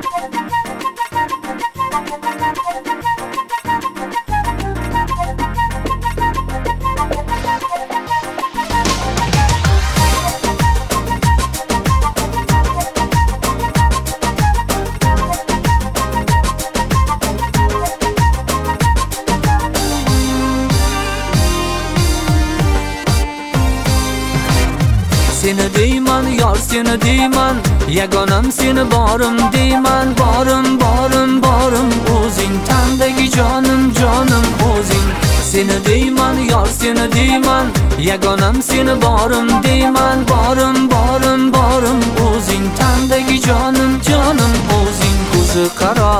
Seni deyman yar, seni deyman, yagonam seni borim deyman. Borim borim borim o'zing, tandagi jonim jonim o'zing. Seni deyman yar, seni deyman, yagonam seni borim deyman. Borim borim borim o'zing, tandagi jonim jonim o'zing. Ko'zi qaro,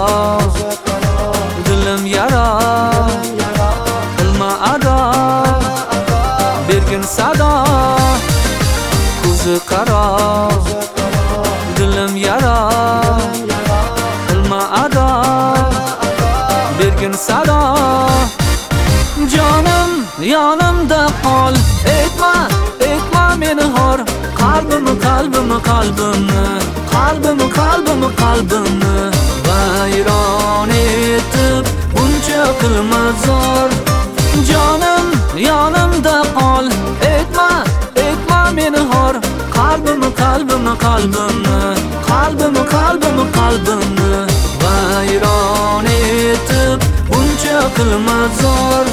dilim yara, qilma ado, bergin sado. Ko'zi qaro, dilim yara, qilma ado, bergin sado. Jonim yonimda qol, etma etma meni xor. Qalbimni qalbimni qalbimni, qalbimni qalbimni qalbimni vayron etib buncha qilma zor. Jonim yonimda qol, etma etma meni xor. Qalbimni qalbimni qalbimni, qalbimni qalbimni qalbimni vayron etib buncha qilma zor.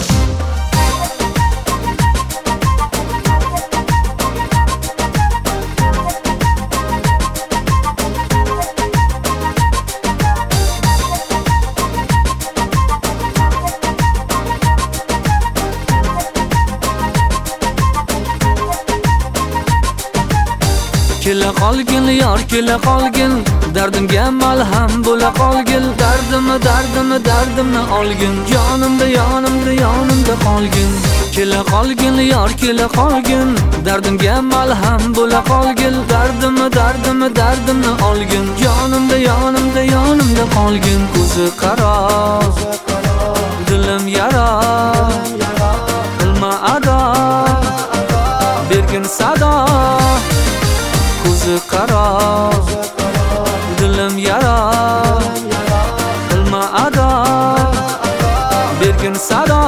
Kela qolgin yor, kela qolgin, dardimga malham bo'la qolgin. Dardimni olgin, yonimda yonimda yonimda qolgin. Kela qolgin yor, kela qolgin, dardimga malham bo'la qolgin. Dardimni olgin, yonimda yonimda yonimda qolgin. Ko'zi qaro, dilim yara, qilma ado, bergin sado. Ko'zi qaro, dilim yara, qilma ado, bergin sado.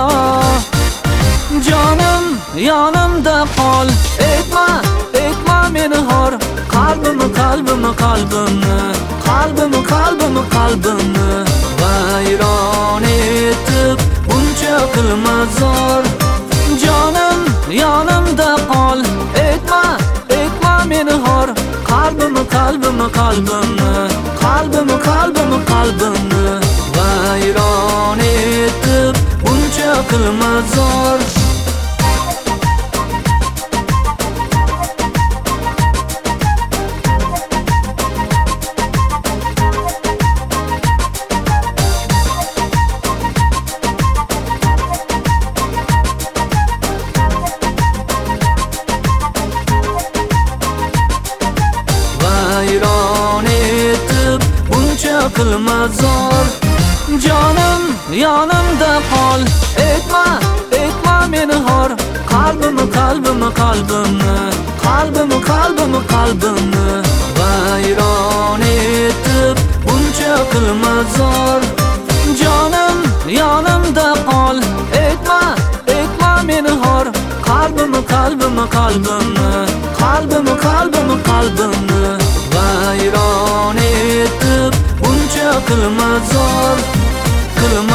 Jonim yonimda qol, etma etma meni xor. Qalbimni qalbimni qalbimni, qalbimni qalbimni qalbimni vayron etib buncha qilma zor. Jonim yonimda qol, etma etma meni xor. Qalbimni qalbimni qalbimni, qalbimni qalbimni qalbimni vayron etib buncha qilma zor. Vayron etib buncha qilma zor. Jonim yonimda qol, etma etma meni xor. Qalbimni qalbimni qalbimni, qalbimni qalbimni qalbimni vayron etib buncha qilma zor. Jonim yonimda qol, etma etma meni xor. Qalbimni qalbimni qalbimni, qalbimni qalbimni qalbimni vayron etib buncha qilma zor. Qilma